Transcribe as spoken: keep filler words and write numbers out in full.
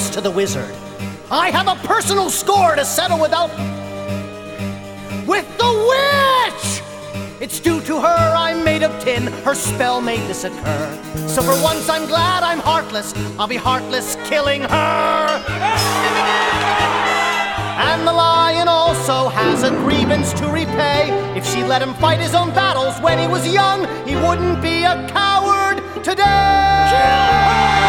murderess to the wizard. I have a personal score to settle without... with the witch! It's due to her I'm made of tin, her spell made this occur. So for once I'm glad I'm heartless, I'll be heartless killing her. And the lion also has a grievance to repay. If she let him fight his own battles when he was young, he wouldn't be a coward today.